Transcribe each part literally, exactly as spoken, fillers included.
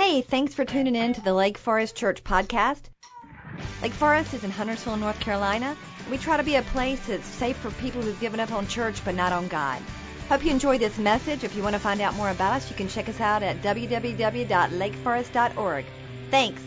Hey, thanks for tuning in to the Lake Forest Church podcast. Lake Forest is in Huntersville, North Carolina. We try to be a place that's safe for people who've given up on church but not on God. Hope you enjoy this message. If you want to find out more about us, you can check us out at w w w dot lake forest dot org. Thanks.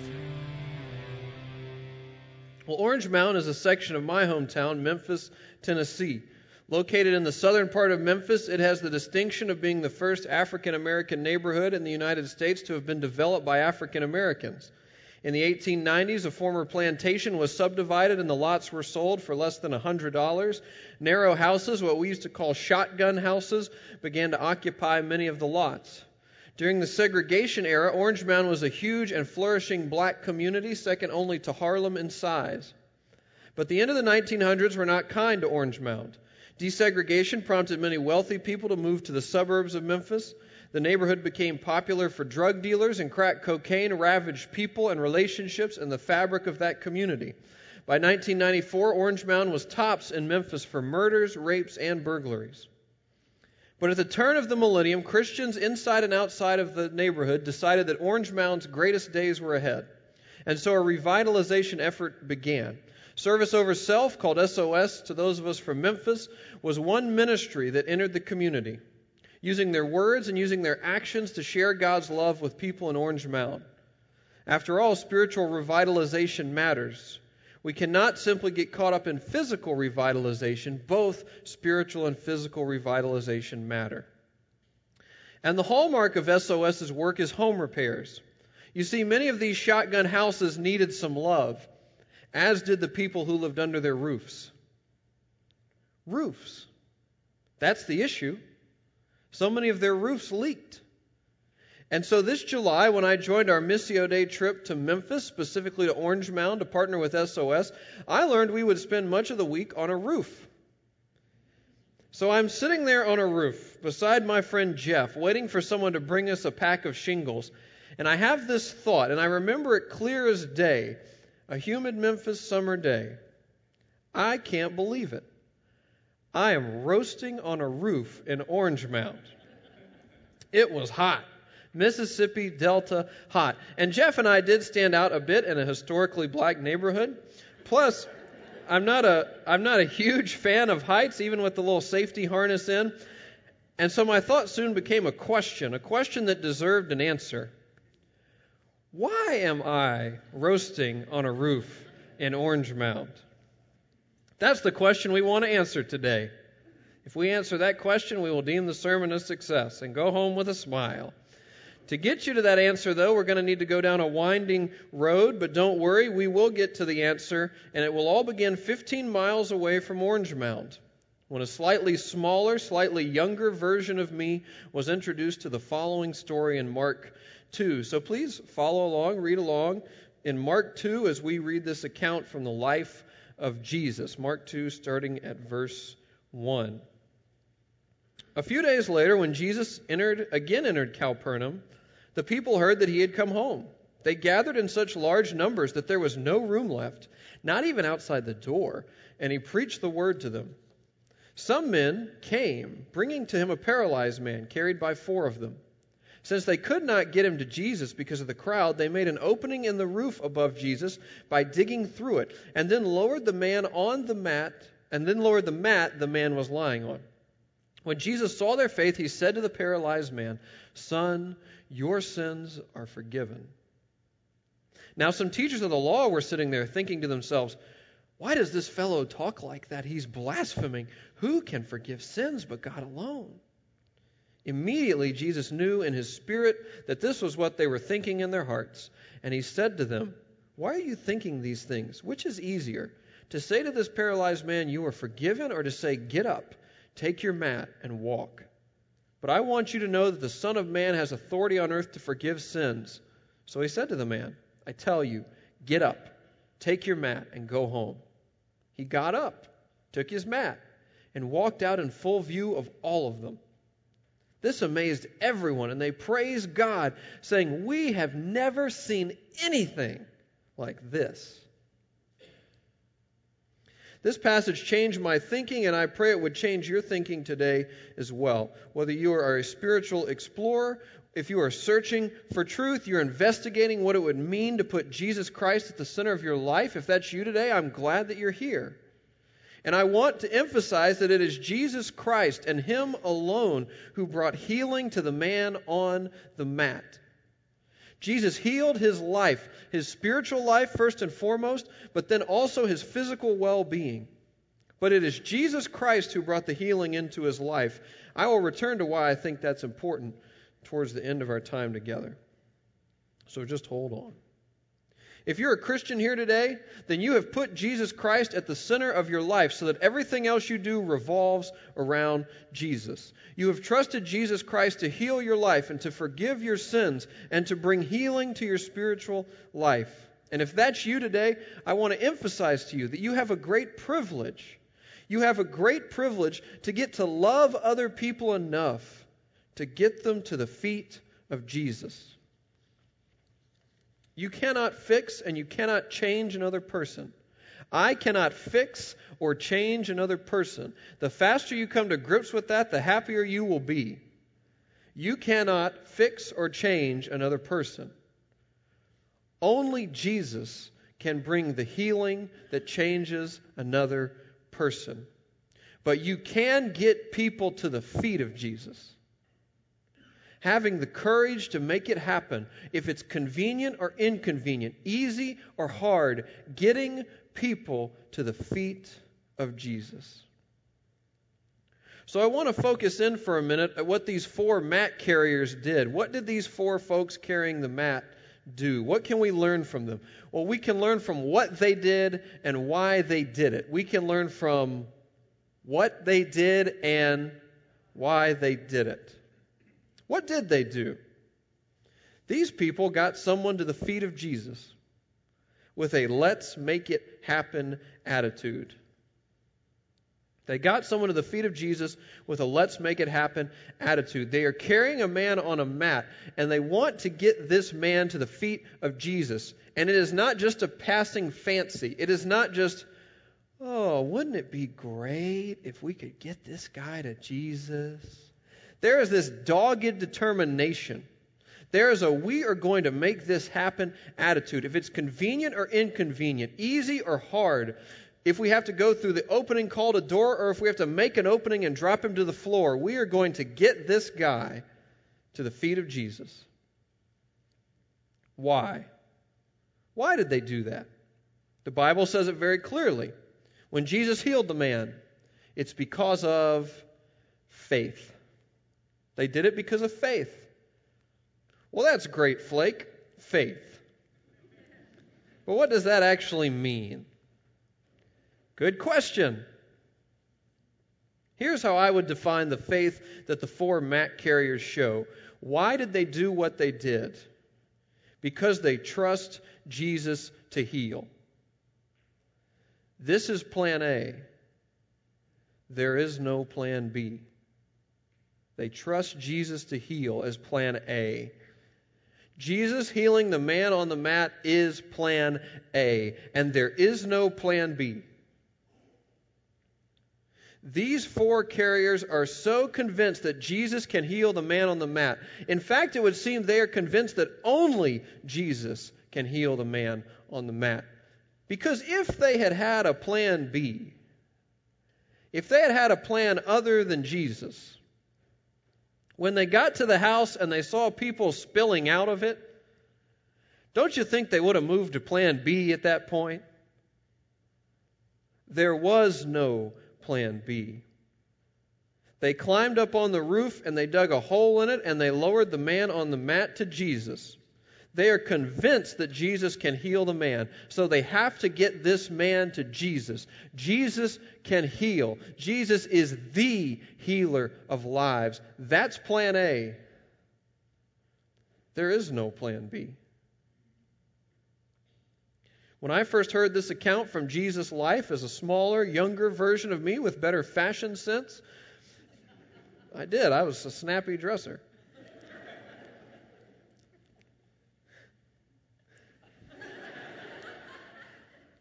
Well, Orange Mound is a section of my hometown, Memphis, Tennessee. Located in the southern part of Memphis, it has the distinction of being the first African-American neighborhood in the United States to have been developed by African Americans. In the eighteen nineties, a former plantation was subdivided and the lots were sold for less than one hundred dollars. Narrow houses, what we used to call shotgun houses, began to occupy many of the lots. During the segregation era, Orange Mound was a huge and flourishing black community, second only to Harlem in size. But the end of the nineteen hundreds were not kind to Orange Mound. Desegregation prompted many wealthy people to move to the suburbs of Memphis. The neighborhood became popular for drug dealers, and crack cocaine ravaged people and relationships and the fabric of that community. By nineteen ninety-four, Orange Mound was tops in Memphis for murders, rapes, and burglaries. But at the turn of the millennium, Christians inside and outside of the neighborhood decided that Orange Mound's greatest days were ahead. And so a revitalization effort began. Service Over Self, called S O S to those of us from Memphis, was one ministry that entered the community, using their words and using their actions to share God's love with people in Orange Mound. After all, spiritual revitalization matters. We cannot simply get caught up in physical revitalization. Both spiritual and physical revitalization matter. And the hallmark of SOS's work is home repairs. You see, many of these shotgun houses needed some love, as did the people who lived under their roofs. Roofs. That's the issue. So many of their roofs leaked. And so this July, when I joined our Missio Day trip to Memphis, specifically to Orange Mound to partner with S O S, I learned we would spend much of the week on a roof. So I'm sitting there on a roof beside my friend Jeff, waiting for someone to bring us a pack of shingles. And I have this thought, and I remember it clear as day, a humid Memphis summer day. I can't believe it. I am roasting on a roof in Orange Mound. It was hot. Mississippi Delta hot. And Jeff and I did stand out a bit in a historically black neighborhood. Plus, I'm not a I'm not a huge fan of heights, even with the little safety harness in. And so my thought soon became a question, a question that deserved an answer. Why am I roasting on a roof in Orange Mound? That's the question we want to answer today. If we answer that question, we will deem the sermon a success and go home with a smile. To get you to that answer, though, we're going to need to go down a winding road, but don't worry, we will get to the answer, and it will all begin fifteen miles away from Orange Mound, when a slightly smaller, slightly younger version of me was introduced to the following story in Mark two. So please follow along, read along in Mark two as we read this account from the life of Jesus. Mark two, starting at verse one. A few days later, when Jesus entered again entered Capernaum, the people heard that he had come home. They gathered in such large numbers that there was no room left, not even outside the door, and he preached the word to them. Some men came, bringing to him a paralyzed man carried by four of them. Since they could not get him to Jesus because of the crowd, they made an opening in the roof above Jesus by digging through it, and then lowered the man on the mat, and then lowered the mat the man was lying on. When Jesus saw their faith, he said to the paralyzed man, "Son, your sins are forgiven." Now some teachers of the law were sitting there thinking to themselves, "Why does this fellow talk like that? He's blaspheming. Who can forgive sins but God alone?" Immediately Jesus knew in his spirit that this was what they were thinking in their hearts. And he said to them, "Why are you thinking these things? Which is easier, to say to this paralyzed man, 'You are forgiven,' or to say, 'Get up, take your mat, and walk'? But I want you to know that the Son of Man has authority on earth to forgive sins." So he said to the man, "I tell you, get up, take your mat, and go home." He got up, took his mat, and walked out in full view of all of them. This amazed everyone, and they praised God, saying, "We have never seen anything like this." This passage changed my thinking, and I pray it would change your thinking today as well. Whether you are a spiritual explorer, if you are searching for truth, you're investigating what it would mean to put Jesus Christ at the center of your life. If that's you today, I'm glad that you're here. And I want to emphasize that it is Jesus Christ and Him alone who brought healing to the man on the mat. Jesus healed his life, his spiritual life first and foremost, but then also his physical well-being. But it is Jesus Christ who brought the healing into his life. I will return to why I think that's important towards the end of our time together. So just hold on. If you're a Christian here today, then you have put Jesus Christ at the center of your life so that everything else you do revolves around Jesus. You have trusted Jesus Christ to heal your life and to forgive your sins and to bring healing to your spiritual life. And if that's you today, I want to emphasize to you that you have a great privilege. You have a great privilege to get to love other people enough to get them to the feet of Jesus. You cannot fix and you cannot change another person. I cannot fix or change another person. The faster you come to grips with that, the happier you will be. You cannot fix or change another person. Only Jesus can bring the healing that changes another person. But you can get people to the feet of Jesus. Having the courage to make it happen, if it's convenient or inconvenient, easy or hard, getting people to the feet of Jesus. So I want to focus in for a minute at what these four mat carriers did. What did these four folks carrying the mat do? What can we learn from them? Well, we can learn from what they did and why they did it. We can learn from what they did and why they did it. What did they do? These people got someone to the feet of Jesus with a let's make it happen attitude. They got someone to the feet of Jesus with a let's make it happen attitude. They are carrying a man on a mat, and they want to get this man to the feet of Jesus. And it is not just a passing fancy. It is not just, oh, wouldn't it be great if we could get this guy to Jesus? There is this dogged determination. There is a we are going to make this happen attitude. If it's convenient or inconvenient, easy or hard, if we have to go through the opening call to door or if we have to make an opening and drop him to the floor, we are going to get this guy to the feet of Jesus. Why? Why did they do that? The Bible says it very clearly. When Jesus healed the man, it's because of faith. They did it because of faith. Well, that's great, Flake. Faith. But what does that actually mean? Good question. Here's how I would define the faith that the four mat carriers show. Why did they do what they did? Because they trust Jesus to heal. This is plan A. There is no plan B. They trust Jesus to heal as plan A. Jesus healing the man on the mat is plan A, and there is no plan B. These four carriers are so convinced that Jesus can heal the man on the mat. In fact, it would seem they are convinced that only Jesus can heal the man on the mat. Because if they had had a plan B, if they had had a plan other than Jesus, when they got to the house and they saw people spilling out of it, don't you think they would have moved to plan B at that point? There was no plan B. They climbed up on the roof and they dug a hole in it and they lowered the man on the mat to Jesus. They are convinced that Jesus can heal the man, so they have to get this man to Jesus. Jesus can heal. Jesus is the healer of lives. That's plan A. There is no plan B. When I first heard this account from Jesus' life as a smaller, younger version of me with better fashion sense, I did. I was a snappy dresser.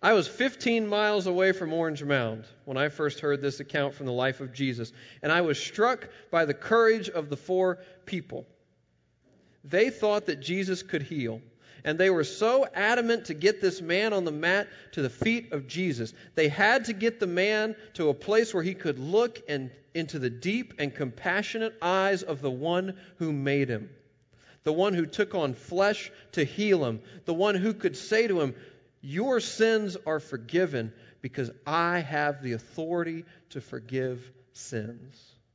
I was fifteen miles away from Orange Mound when I first heard this account from the life of Jesus, and I was struck by the courage of the four people. They thought that Jesus could heal, and they were so adamant to get this man on the mat to the feet of Jesus. They had to get the man to a place where he could look and into the deep and compassionate eyes of the one who made him, the one who took on flesh to heal him, the one who could say to him, "Your sins are forgiven because I have the authority to forgive sins."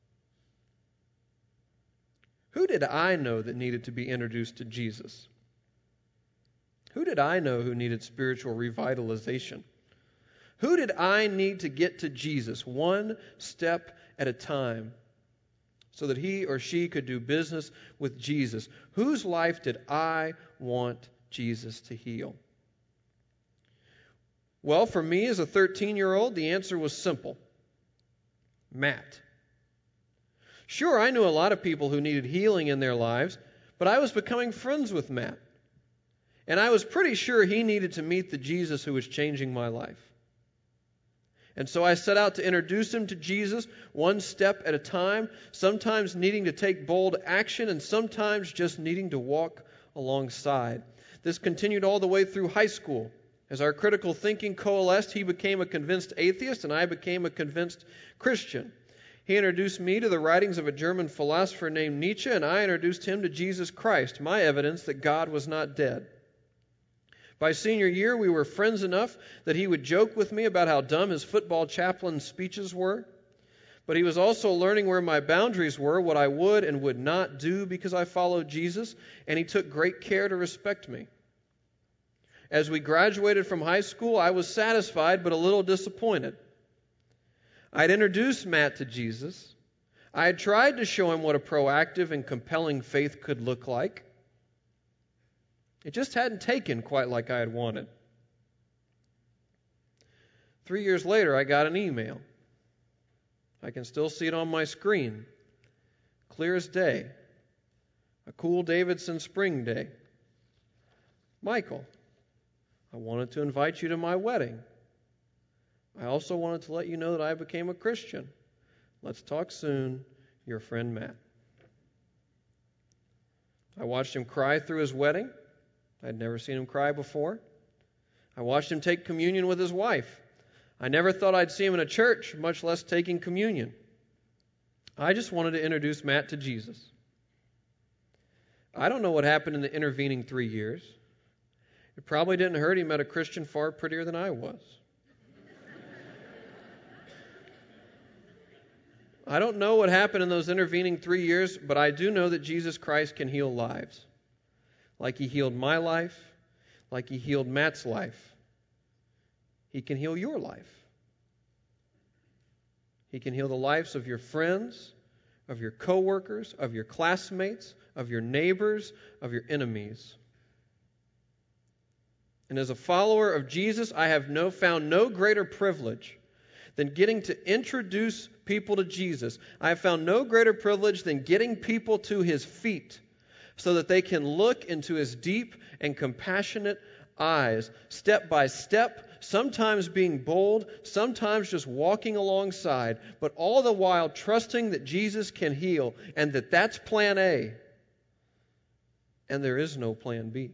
Who did I know that needed to be introduced to Jesus? Who did I know who needed spiritual revitalization? Who did I need to get to Jesus one step at a time so that he or she could do business with Jesus? Whose life did I want Jesus to heal? Well, for me as a thirteen-year-old, the answer was simple. Matt. Sure, I knew a lot of people who needed healing in their lives, but I was becoming friends with Matt. And I was pretty sure he needed to meet the Jesus who was changing my life. And so I set out to introduce him to Jesus one step at a time, sometimes needing to take bold action and sometimes just needing to walk alongside. This continued all the way through high school. As our critical thinking coalesced, he became a convinced atheist and I became a convinced Christian. He introduced me to the writings of a German philosopher named Nietzsche, and I introduced him to Jesus Christ, my evidence that God was not dead. By senior year, we were friends enough that he would joke with me about how dumb his football chaplain speeches were. But he was also learning where my boundaries were, what I would and would not do because I followed Jesus, and he took great care to respect me. As we graduated from high school, I was satisfied but a little disappointed. I'd introduced Matt to Jesus. I had tried to show him what a proactive and compelling faith could look like. It just hadn't taken quite like I had wanted. Three years later, I got an email. I can still see it on my screen. Clear as day. A cool Davidson spring day. Michael, I wanted to invite you to my wedding. I also wanted to let you know that I became a Christian. Let's talk soon. Your friend Matt. I watched him cry through his wedding. I'd never seen him cry before. I watched him take communion with his wife. I never thought I'd see him in a church, much less taking communion. I just wanted to introduce Matt to Jesus. I don't know what happened in the intervening three years. It probably didn't hurt he met a Christian far prettier than I was. I don't know what happened in those intervening three years, but I do know that Jesus Christ can heal lives. Like he healed my life, like he healed Matt's life. He can heal your life. He can heal the lives of your friends, of your coworkers, of your classmates, of your neighbors, of your enemies. And as a follower of Jesus, I have no found no greater privilege than getting to introduce people to Jesus. I have found no greater privilege than getting people to his feet so that they can look into his deep and compassionate eyes, step by step, sometimes being bold, sometimes just walking alongside, but all the while trusting that Jesus can heal and that that's plan A, and there is no plan B.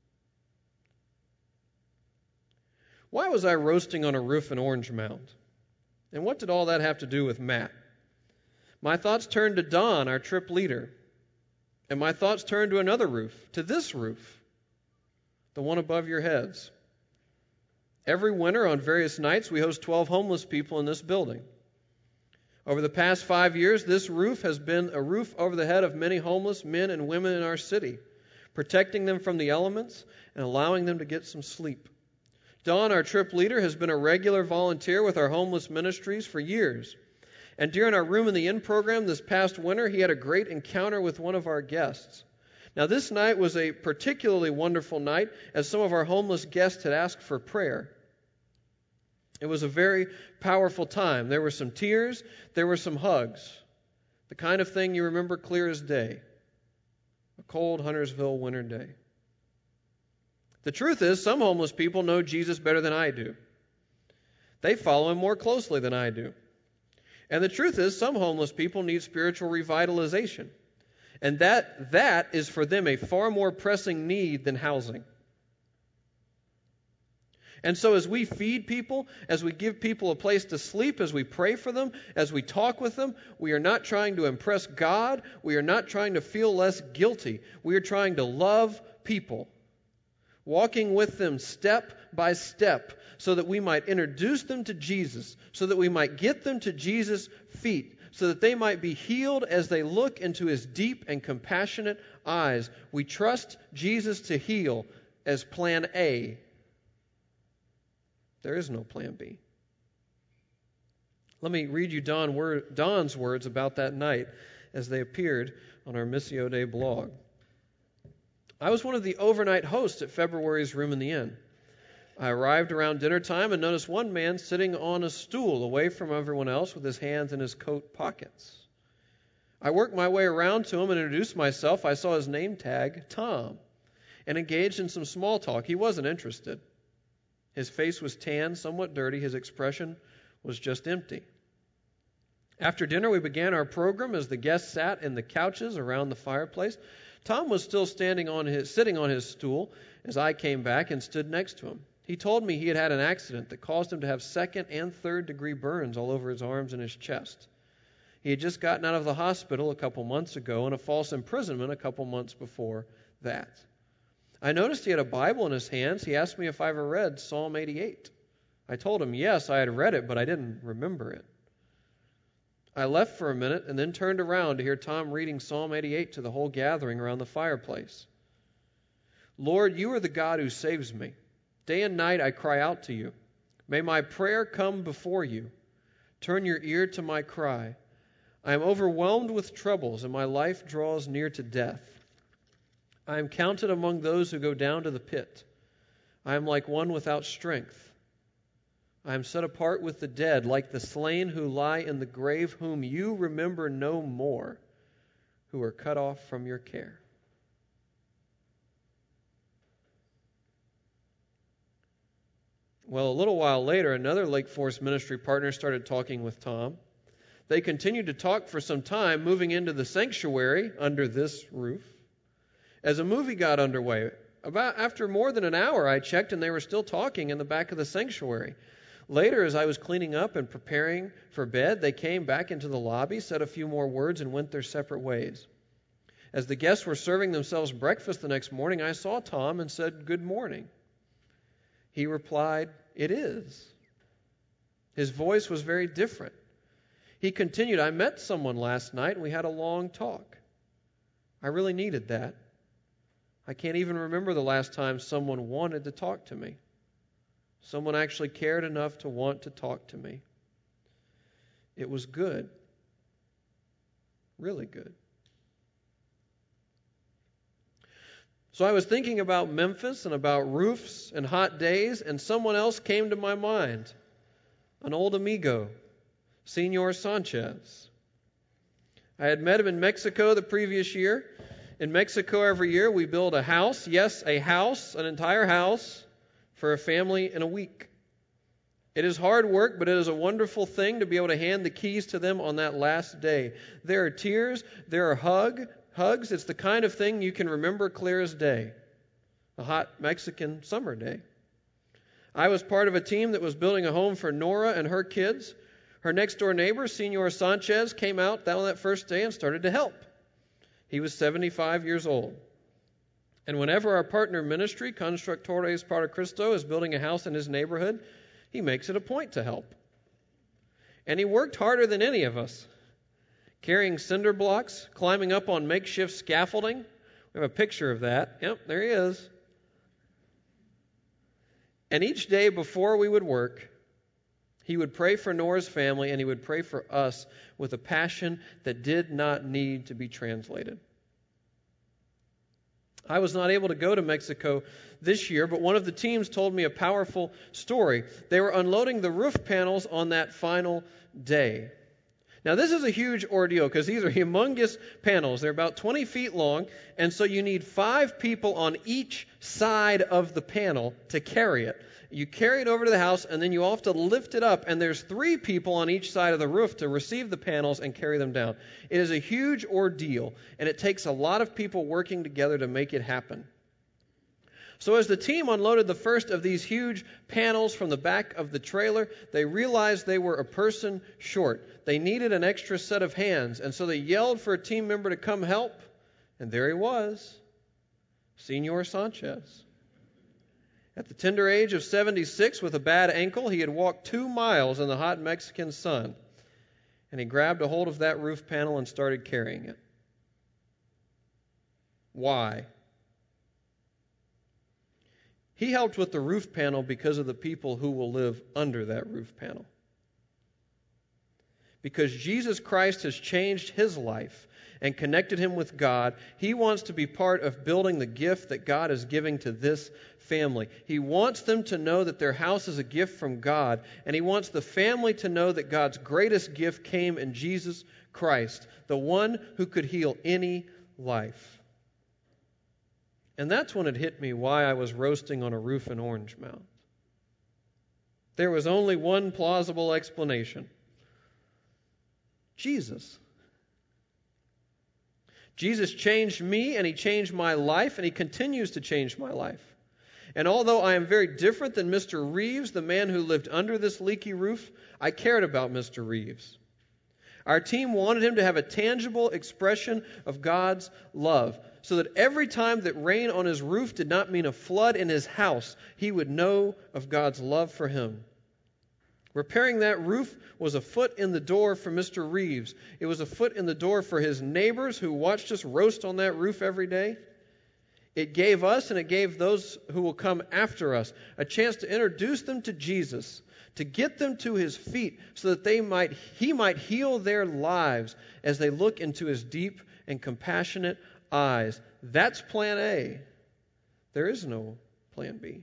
Why was I roasting on a roof in Orange Mound? And what did all that have to do with Matt? My thoughts turned to Don, our trip leader. And my thoughts turned to another roof, to this roof, the one above your heads. Every winter on various nights, we host twelve homeless people in this building. Over the past five years, this roof has been a roof over the head of many homeless men and women in our city, protecting them from the elements and allowing them to get some sleep. Don, our trip leader, has been a regular volunteer with our homeless ministries for years. And during our Room in the Inn program this past winter, he had a great encounter with one of our guests. Now, this night was a particularly wonderful night, as some of our homeless guests had asked for prayer. It was a very powerful time. There were some tears, there were some hugs, the kind of thing you remember clear as day. A cold Huntersville winter day. The truth is, some homeless people know Jesus better than I do. They follow him more closely than I do. And the truth is, some homeless people need spiritual revitalization. And that that is for them a far more pressing need than housing. And so as we feed people, as we give people a place to sleep, as we pray for them, as we talk with them, we are not trying to impress God. We are not trying to feel less guilty. We are trying to love people, walking with them step by step so that we might introduce them to Jesus, so that we might get them to Jesus' feet, so that they might be healed as they look into his deep and compassionate eyes. We trust Jesus to heal as plan A. There is no plan B. Let me read you Don word, Don's words about that night as they appeared on our Missio Dei blog. I was one of the overnight hosts at February's Room in the Inn. I arrived around dinner time and noticed one man sitting on a stool away from everyone else with his hands in his coat pockets. I worked my way around to him and introduced myself. I saw his name tag, Tom, and engaged in some small talk. He wasn't interested. His face was tan, somewhat dirty. His expression was just empty. After dinner, we began our program as the guests sat in the couches around the fireplace. Tom was still standing on his, sitting on his stool as I came back and stood next to him. He told me he had had an accident that caused him to have second and third degree burns all over his arms and his chest. He had just gotten out of the hospital a couple months ago and a false imprisonment a couple months before that. I noticed he had a Bible in his hands. He asked me if I ever read Psalm eighty-eight. I told him, yes, I had read it, but I didn't remember it. I left for a minute and then turned around to hear Tom reading Psalm eighty-eight to the whole gathering around the fireplace. Lord, you are the God who saves me. Day and night I cry out to you. May my prayer come before you. Turn your ear to my cry. I am overwhelmed with troubles, and my life draws near to death. I am counted among those who go down to the pit. I am like one without strength. I am set apart with the dead, like the slain who lie in the grave, whom you remember no more, who are cut off from your care. Well, a little while later, another Lake Forest ministry partner started talking with Tom. They continued to talk for some time, moving into the sanctuary under this roof. As a movie got underway, about after more than an hour, I checked and they were still talking in the back of the sanctuary. Later, as I was cleaning up and preparing for bed, they came back into the lobby, said a few more words, and went their separate ways. As the guests were serving themselves breakfast the next morning, I saw Tom and said, "Good morning." He replied, "It is." His voice was very different. He continued, "I met someone last night and we had a long talk. I really needed that. I can't even remember the last time someone wanted to talk to me. Someone actually cared enough to want to talk to me. It was good. Really good." So I was thinking about Memphis and about roofs and hot days, and someone else came to my mind. An old amigo, Senor Sanchez. I had met him in Mexico the previous year. In Mexico every year we build a house, yes, a house, an entire house, for a family in a week. It is hard work, but it is a wonderful thing to be able to hand the keys to them on that last day. There are tears, there are hug, hugs. It's the kind of thing you can remember clear as day. A hot Mexican summer day. I was part of a team that was building a home for Nora and her kids. Her next-door neighbor, Senor Sanchez, came out on that first day and started to help. He was seventy-five years old. And whenever our partner ministry, Constructores para Cristo, is building a house in his neighborhood, he makes it a point to help. And he worked harder than any of us, carrying cinder blocks, climbing up on makeshift scaffolding. We have a picture of that. Yep, there he is. And each day before we would work, he would pray for Nora's family, and he would pray for us with a passion that did not need to be translated. I was not able to go to Mexico this year, but one of the teams told me a powerful story. They were unloading the roof panels on that final day. Now, this is a huge ordeal because these are humongous panels. They're about twenty feet long, and so you need five people on each side of the panel to carry it. You carry it over to the house, and then you all have to lift it up, and there's three people on each side of the roof to receive the panels and carry them down. It is a huge ordeal, and it takes a lot of people working together to make it happen. So as the team unloaded the first of these huge panels from the back of the trailer, they realized they were a person short. They needed an extra set of hands, and so they yelled for a team member to come help, and there he was, Senor Sanchez. At the tender age of seventy-six with a bad ankle, he had walked two miles in the hot Mexican sun, and he grabbed a hold of that roof panel and started carrying it. Why? He helped with the roof panel because of the people who will live under that roof panel. Because Jesus Christ has changed his life and connected him with God, he wants to be part of building the gift that God is giving to this family. He wants them to know that their house is a gift from God, and he wants the family to know that God's greatest gift came in Jesus Christ, the one who could heal any life. And that's when it hit me why I was roasting on a roof in Orange Mound. There was only one plausible explanation. Jesus. Jesus changed me, and he changed my life, and he continues to change my life. And although I am very different than Mister Reeves, the man who lived under this leaky roof, I cared about Mister Reeves. Our team wanted him to have a tangible expression of God's love, so that every time that rain on his roof did not mean a flood in his house, he would know of God's love for him. Repairing that roof was a foot in the door for Mister Reeves. It was a foot in the door for his neighbors who watched us roast on that roof every day. It gave us, and it gave those who will come after us, a chance to introduce them to Jesus, to get them to his feet so that they might, he might heal their lives as they look into his deep and compassionate eyes. That's plan A. There is no plan B.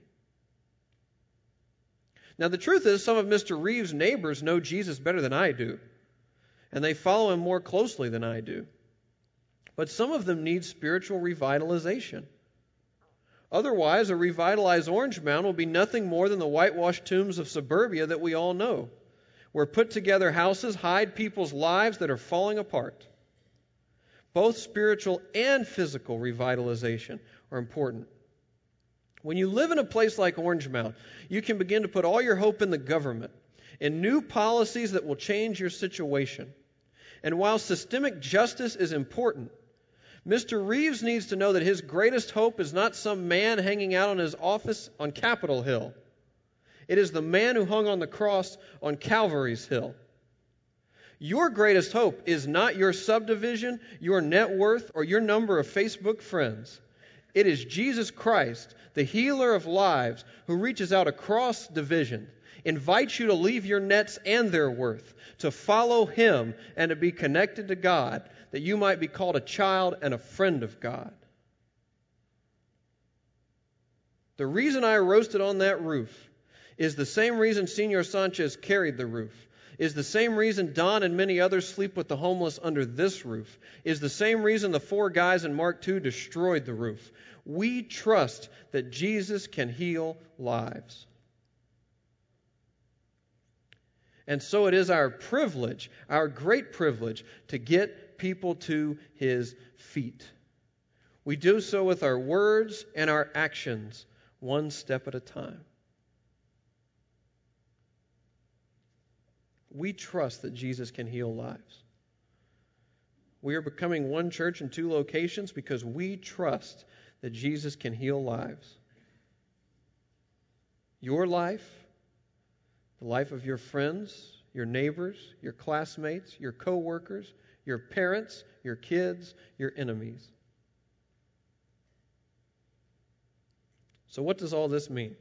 Now, the truth is, some of Mister Reeves' neighbors know Jesus better than I do, and they follow him more closely than I do. But some of them need spiritual revitalization. Otherwise, a revitalized Orange Mound will be nothing more than the whitewashed tombs of suburbia that we all know, where put-together houses hide people's lives that are falling apart. Both spiritual and physical revitalization are important. When you live in a place like Orange Mound, you can begin to put all your hope in the government, in new policies that will change your situation. And while systemic justice is important, Mister Reeves needs to know that his greatest hope is not some man hanging out on his office on Capitol Hill. It is the man who hung on the cross on Calvary's Hill. Your greatest hope is not your subdivision, your net worth, or your number of Facebook friends. It is Jesus Christ, the healer of lives, who reaches out across division, invites you to leave your nets and their worth, to follow him and to be connected to God, that you might be called a child and a friend of God. The reason I roasted on that roof is the same reason Senor Sanchez carried the roof, is the same reason Don and many others sleep with the homeless under this roof, is the same reason the four guys in Mark two destroyed the roof. We trust that Jesus can heal lives. And so it is our privilege, our great privilege, to get people to his feet. We do so with our words and our actions, one step at a time. We trust that Jesus can heal lives. We are becoming one church in two locations because we trust that Jesus can heal lives. Your life, the life of your friends, your neighbors, your classmates, your co-workers, your parents, your kids, your enemies. So what does all this mean?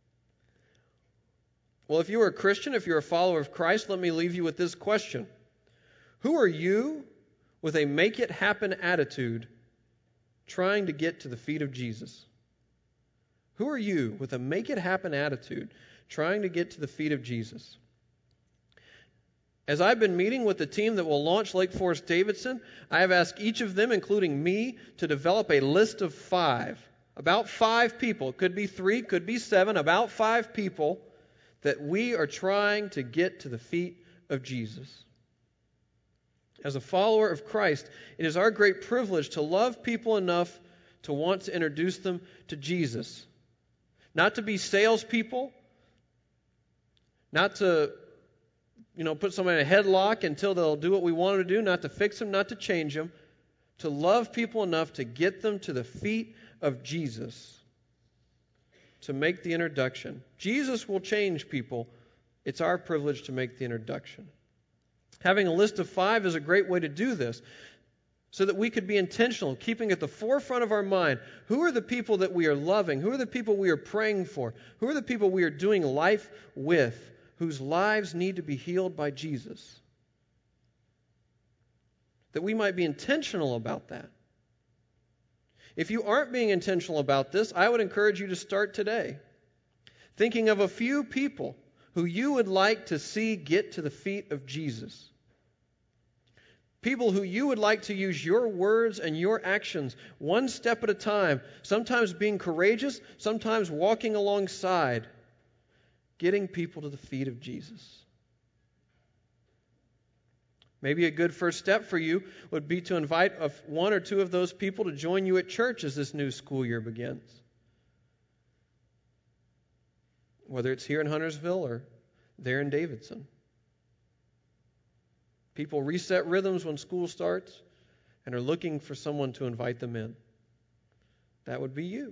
Well, if you are a Christian, if you're a follower of Christ, let me leave you with this question. Who are you with a make-it-happen attitude trying to get to the feet of Jesus? Who are you with a make-it-happen attitude trying to get to the feet of Jesus? As I've been meeting with the team that will launch Lake Forest Davidson, I have asked each of them, including me, to develop a list of five, about five people, it could be three, could be seven, about five people that we are trying to get to the feet of Jesus. As a follower of Christ, it is our great privilege to love people enough to want to introduce them to Jesus. Not to be salespeople, not to you know, put somebody in a headlock until they'll do what we want them to do, not to fix them, not to change them, to love people enough to get them to the feet of Jesus, to make the introduction. Jesus will change people. It's our privilege to make the introduction. Having a list of five is a great way to do this, so that we could be intentional, keeping at the forefront of our mind, who are the people that we are loving? Who are the people we are praying for? Who are the people we are doing life with, whose lives need to be healed by Jesus? That we might be intentional about that. If you aren't being intentional about this, I would encourage you to start today, thinking of a few people who you would like to see get to the feet of Jesus. People who you would like to use your words and your actions one step at a time, sometimes being courageous, sometimes walking alongside, getting people to the feet of Jesus. Maybe a good first step for you would be to invite one or two of those people to join you at church as this new school year begins. Whether it's here in Huntersville or there in Davidson. People reset rhythms when school starts and are looking for someone to invite them in. That would be you.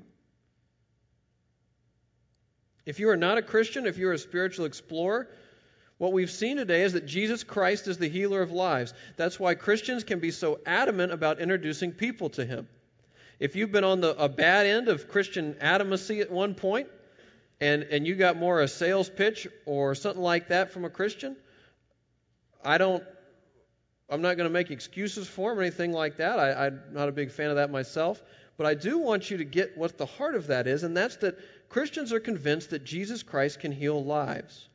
If you are not a Christian, if you're a spiritual explorer, what we've seen today is that Jesus Christ is the healer of lives. That's why Christians can be so adamant about introducing people to Him. If you've been on the a bad end of Christian adamancy at one point, and, and you got more a sales pitch or something like that from a Christian, I don't, I'm not going to make excuses for him or anything like that. I, I'm not a big fan of that myself. But I do want you to get what the heart of that is, and that's that Christians are convinced that Jesus Christ can heal lives.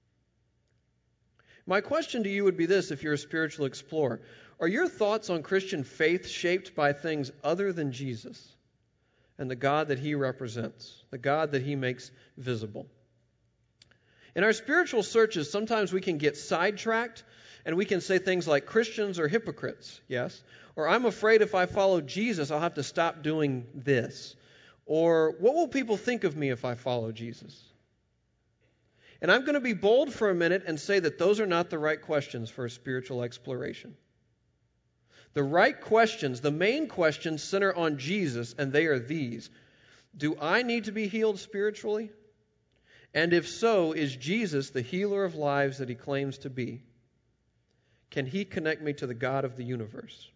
My question to you would be this, if you're a spiritual explorer. Are your thoughts on Christian faith shaped by things other than Jesus and the God that He represents, the God that He makes visible? In our spiritual searches, sometimes we can get sidetracked and we can say things like Christians are hypocrites, yes? Or I'm afraid if I follow Jesus, I'll have to stop doing this. Or what will people think of me if I follow Jesus? And I'm going to be bold for a minute and say that those are not the right questions for a spiritual exploration. The right questions, the main questions, center on Jesus, and they are these. Do I need to be healed spiritually? And if so, is Jesus the healer of lives that He claims to be? Can He connect me to the God of the universe?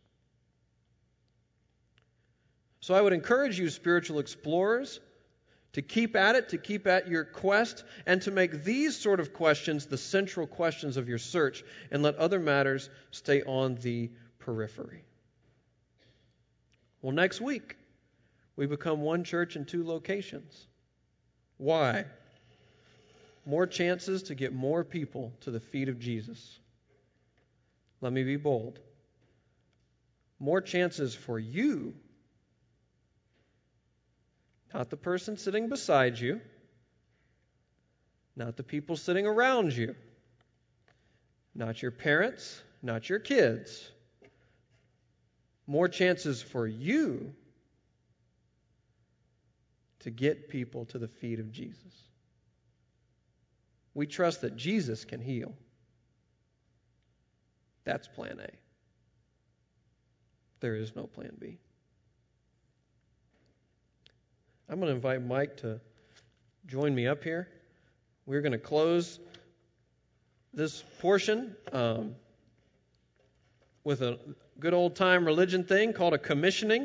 So I would encourage you, spiritual explorers, to keep at it, to keep at your quest, and to make these sort of questions the central questions of your search, and let other matters stay on the periphery. Well, next week, we become one church in two locations. Why? More chances to get more people to the feet of Jesus. Let me be bold. More chances for you, not the person sitting beside you, not the people sitting around you, not your parents, not your kids. More chances for you to get people to the feet of Jesus. We trust that Jesus can heal. That's plan A. There is no plan B. I'm going to invite Mike to join me up here. We're going to close this portion um, with a good old-time religion thing called a commissioning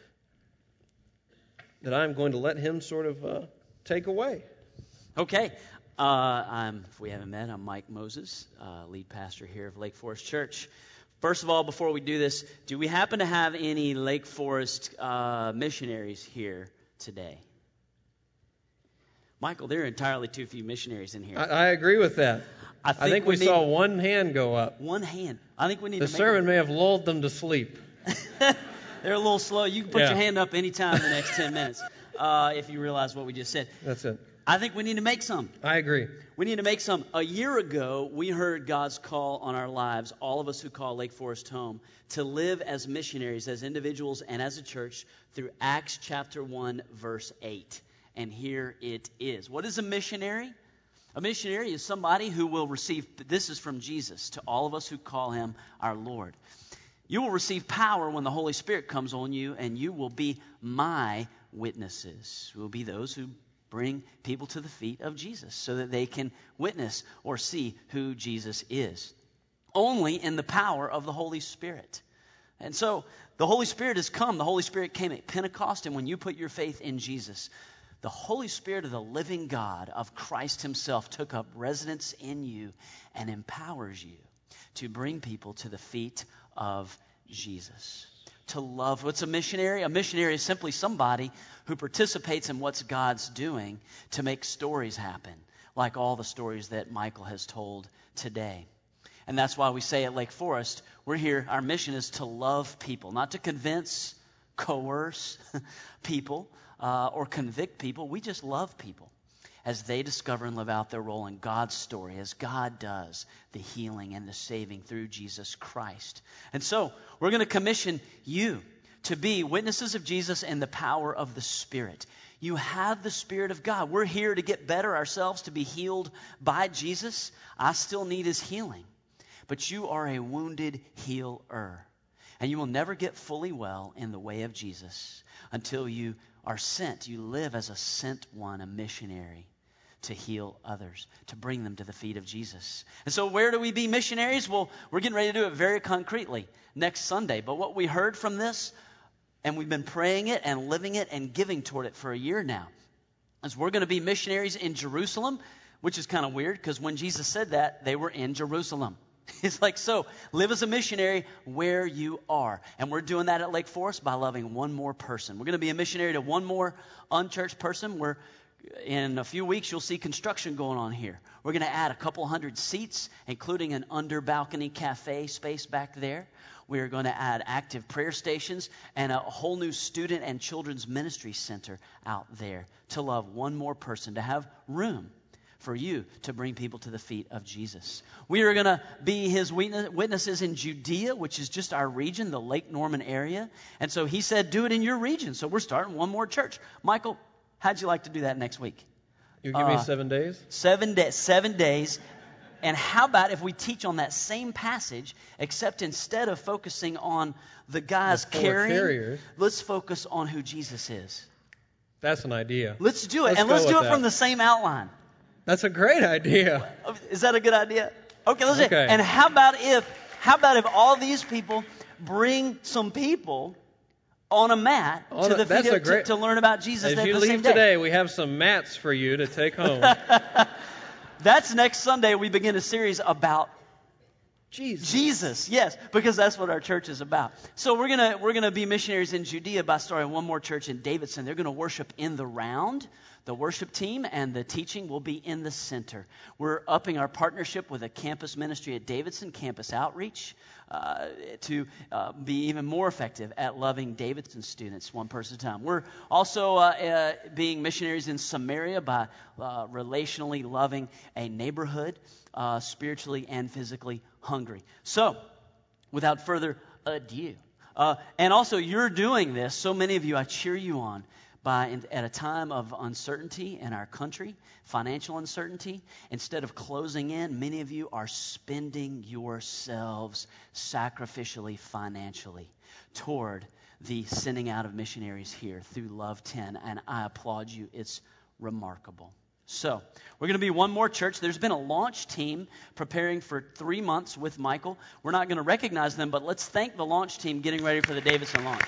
that I'm going to let him sort of uh, take away. Okay. Uh, I'm, if we haven't met, I'm Mike Moses, uh, lead pastor here of Lake Forest Church. First of all, before we do this, do we happen to have any Lake Forest uh, missionaries here today? Michael, there are entirely too few missionaries in here. I, I agree with that. I think, I think we, we saw one hand go up. One hand. I think we need the to make sermon a... may have lulled them to sleep. They're a little slow. You can put yeah. your hand up anytime in the next ten minutes uh, if you realize what we just said. That's it. I think we need to make some. I agree. We need to make some. A year ago, we heard God's call on our lives, all of us who call Lake Forest home, to live as missionaries, as individuals and as a church through Acts chapter one, verse eight. And here it is. What is a missionary? A missionary is somebody who will receive, this is from Jesus, to all of us who call him our Lord. You will receive power when the Holy Spirit comes on you, and you will be my witnesses. You will be those who bring people to the feet of Jesus so that they can witness or see who Jesus is. Only in the power of the Holy Spirit. And so the Holy Spirit has come. The Holy Spirit came at Pentecost, and when you put your faith in Jesus, the Holy Spirit of the living God, of Christ himself, took up residence in you and empowers you to bring people to the feet of Jesus. To love. What's a missionary? A missionary is simply somebody who participates in what God's doing to make stories happen, like all the stories that Michael has told today. And that's why we say at Lake Forest, we're here, our mission is to love people, not to convince, coerce people, uh, or convict people. We just love people as they discover and live out their role in God's story, as God does the healing and the saving through Jesus Christ. And so we're going to commission you to be witnesses of Jesus and the power of the Spirit. You have the Spirit of God. We're here to get better ourselves, to be healed by Jesus. I still need his healing. But you are a wounded healer. And you will never get fully well in the way of Jesus until you are sent. You live as a sent one, a missionary, to heal others, to bring them to the feet of Jesus. And so where do we be missionaries? Well, we're getting ready to do it very concretely next Sunday. But what we heard from this, and we've been praying it and living it and giving toward it for a year now, is we're going to be missionaries in Jerusalem, which is kind of weird because when Jesus said that, they were in Jerusalem. It's like, so live as a missionary where you are. And we're doing that at Lake Forest by loving one more person. We're going to be a missionary to one more unchurched person. We're In a few weeks, you'll see construction going on here. We're going to add a couple hundred seats, including an under-balcony cafe space back there. We are going to add active prayer stations and a whole new student and children's ministry center out there to love one more person, to have room for you to bring people to the feet of Jesus. We are going to be his witnesses in Judea, which is just our region, the Lake Norman area. And so he said, do it in your region. So we're starting one more church. Michael, how'd you like to do that next week? You give uh, me seven days? Seven, da- seven days. And how about if we teach on that same passage, except instead of focusing on the guys the carrying, carriers. Let's focus on who Jesus is. That's an idea. Let's do it. Let's and let's do it that. from the same outline. That's a great idea. Is that a good idea? Okay, let's okay. do it. And how about if, how about if all these people bring some people on a mat oh, to the that's feet a of, great, to, to learn about Jesus As at you the leave same today, day. we have some mats for you to take home. That's next Sunday. We begin a series about Jesus. Jesus, yes, because that's what our church is about. So we're gonna we're gonna be missionaries in Judea by starting one more church in Davidson. They're gonna worship in the round. The worship team and the teaching will be in the center. We're upping our partnership with a campus ministry at Davidson, Campus Outreach, uh, to uh, be even more effective at loving Davidson students one person at a time. We're also uh, uh, being missionaries in Samaria by uh, relationally loving a neighborhood, uh, spiritually and physically hungry. So, without further ado, uh, and also you're doing this, so many of you, I cheer you on. By, at a time of uncertainty in our country, financial uncertainty, instead of closing in, many of you are spending yourselves sacrificially, financially, toward the sending out of missionaries here through Love ten, and I applaud you. It's remarkable. So, we're going to be one more church. There's been a launch team preparing for three months with Michael. We're not going to recognize them, but let's thank the launch team getting ready for the Davidson launch.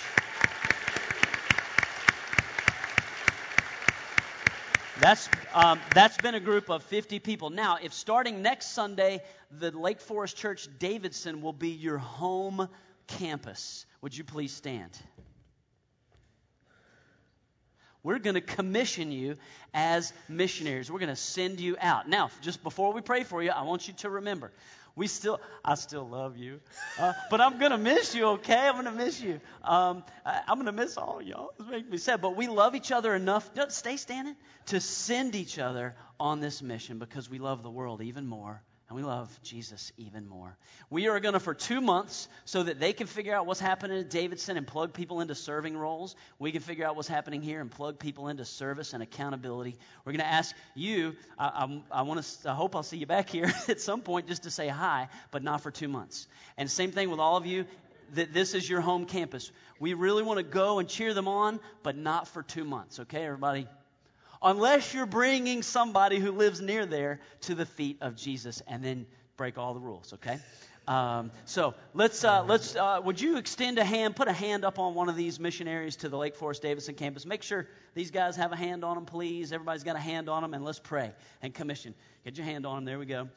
That's um, that's been a group of fifty people. Now, if starting next Sunday, the Lake Forest Church Davidson will be your home campus, would you please stand? We're going to commission you as missionaries. We're going to send you out. Now, just before we pray for you, I want you to remember, we still, I still love you, uh, but I'm going to miss you, okay? I'm going to miss you. Um, I, I'm going to miss all of y'all. It's making me sad, but we love each other enough, don't stay standing, to send each other on this mission because we love the world even more. And we love Jesus even more. We are going to, for two months, so that they can figure out what's happening at Davidson and plug people into serving roles. We can figure out what's happening here and plug people into service and accountability. We're going to ask you, I, I, I want to, I hope I'll see you back here at some point just to say hi, but not for two months. And same thing with all of you, that this is your home campus. We really want to go and cheer them on, but not for two months. Okay, everybody? Unless you're bringing somebody who lives near there to the feet of Jesus, and then break all the rules, okay? Um, so let's, uh, let's. Uh, would you extend a hand, put a hand up on one of these missionaries to the Lake Forest Davidson campus. Make sure these guys have a hand on them, please. Everybody's got a hand on them, and let's pray and commission. Get your hand on them. There we go.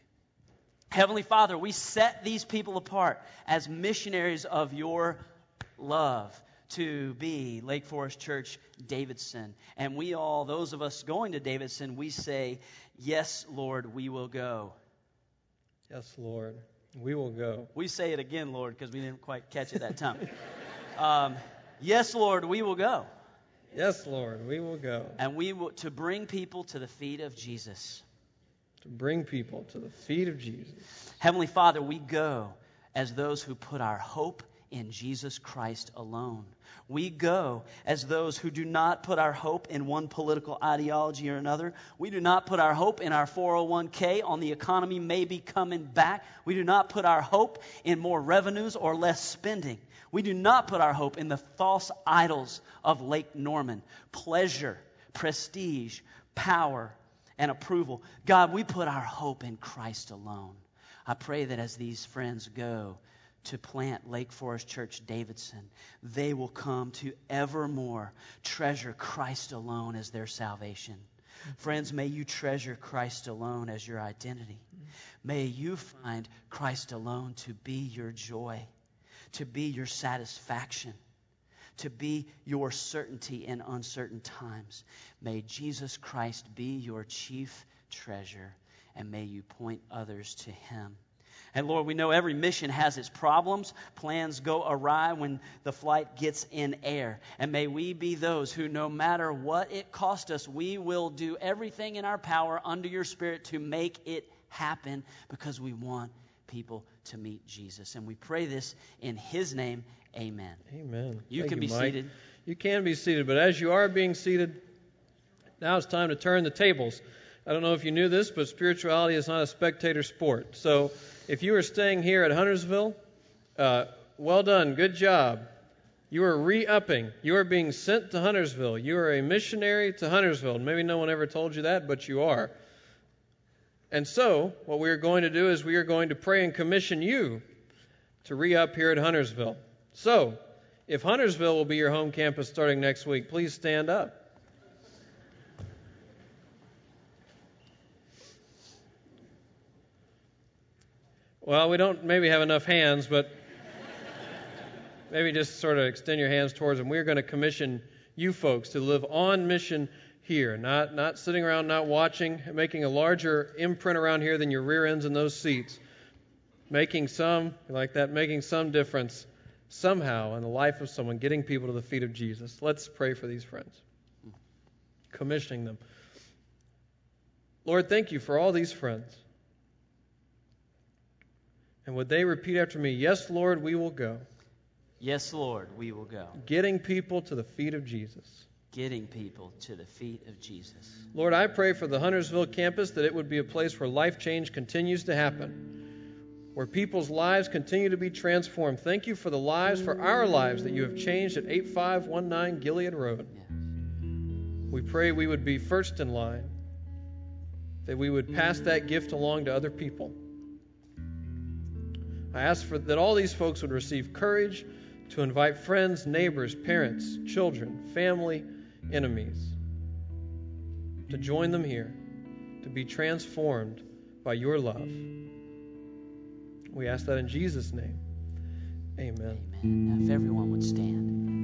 Heavenly Father, we set these people apart as missionaries of your love to be Lake Forest Church Davidson. And we all, those of us going to Davidson, we say, yes, Lord, we will go. Yes, Lord, we will go. We say it again, Lord, because we didn't quite catch it that time. um, yes, Lord, we will go. Yes, Lord, we will go. And we will, to bring people to the feet of Jesus. To bring people to the feet of Jesus. Heavenly Father, we go as those who put our hope in Jesus Christ alone. We go as those who do not put our hope in one political ideology or another. We do not put our hope in our four oh one k on the economy maybe coming back. We do not put our hope in more revenues or less spending. We do not put our hope in the false idols of Lake Norman. Pleasure, prestige, power, and approval. God, we put our hope in Christ alone. I pray that as these friends go to plant Lake Forest Church Davidson, they will come to evermore treasure Christ alone as their salvation. Friends, may you treasure Christ alone as your identity. May you find Christ alone to be your joy, to be your satisfaction, to be your certainty in uncertain times. May Jesus Christ be your chief treasure, and may you point others to Him. And Lord, we know every mission has its problems. Plans go awry when the flight gets in air. And may we be those who, no matter what it costs us, we will do everything in our power under your Spirit to make it happen, because we want people to meet Jesus. And we pray this in His name. Amen. Amen. You Thank can you, be Mike. seated. You can be seated, but as you are being seated, now it's time to turn the tables. I don't know if you knew this, but spirituality is not a spectator sport. So if you are staying here at Huntersville, uh, well done, good job. You are re-upping. You are being sent to Huntersville. You are a missionary to Huntersville. Maybe no one ever told you that, but you are. And so what we are going to do is we are going to pray and commission you to re-up here at Huntersville. So if Huntersville will be your home campus starting next week, please stand up. Well, we don't maybe have enough hands, but maybe just sort of extend your hands towards them. We're going to commission you folks to live on mission here, not not sitting around, not watching, making a larger imprint around here than your rear ends in those seats, making some, like that, making some difference somehow in the life of someone, getting people to the feet of Jesus. Let's pray for these friends, commissioning them. Lord, thank you for all these friends. And would they repeat after me, yes, Lord, we will go. Yes, Lord, we will go. Getting people to the feet of Jesus. Getting people to the feet of Jesus. Lord, I pray for the Huntersville campus that it would be a place where life change continues to happen, where people's lives continue to be transformed. Thank you for the lives, for our lives that you have changed at eighty-five nineteen Gilead Road. Yes. We pray we would be first in line, that we would pass that gift along to other people. I ask for that all these folks would receive courage to invite friends, neighbors, parents, children, family, enemies, to join them here, to be transformed by your love. We ask that in Jesus' name. Amen. Amen. Now, if everyone would stand.